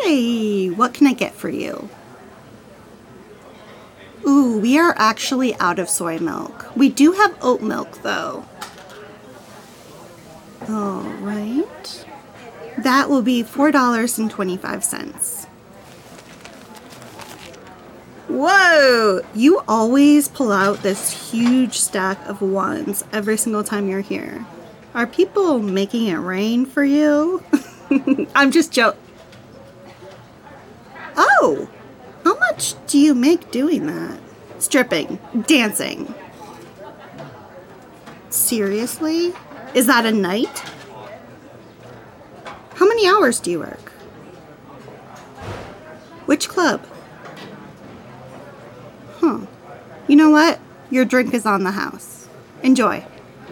Hi, what can I get for you? Ooh, we are actually out of soy milk. We do have oat milk though. All right. That will be $4.25. Whoa! You always pull out this huge stack of ones every single time you're here. Are people making it rain for you? I'm just joking. Oh! How much do you make doing that? Stripping, dancing. Seriously? Is that a night? How many hours do you work? Which club? Huh. You know what? Your drink is on the house. Enjoy.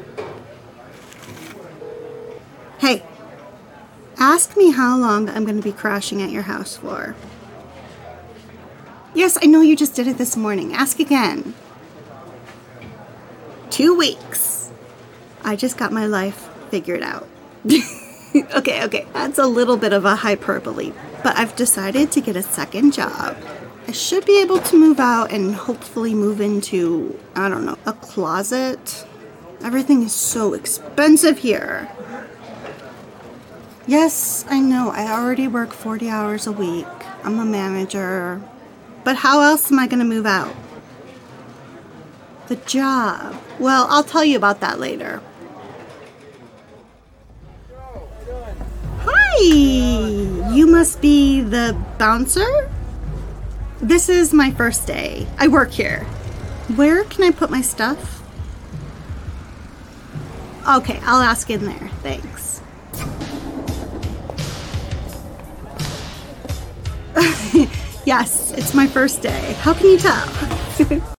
Hey, ask me how long I'm going to be crashing at your house for. Yes, I know you just did it this morning. Ask again. 2 weeks. I just got my life figured out. Okay, that's a little bit of a hyperbole, but I've decided to get a second job. I should be able to move out and hopefully move into, I don't know, a closet. Everything is so expensive here. Yes, I know, I already work 40 hours a week. I'm a manager. But how else am I going to move out? The job. Well, I'll tell you about that later. Hi! You must be the bouncer? This is my first day. I work here. Where can I put my stuff? Okay, I'll ask in there. Thanks. Yes, it's my first day. How can you tell?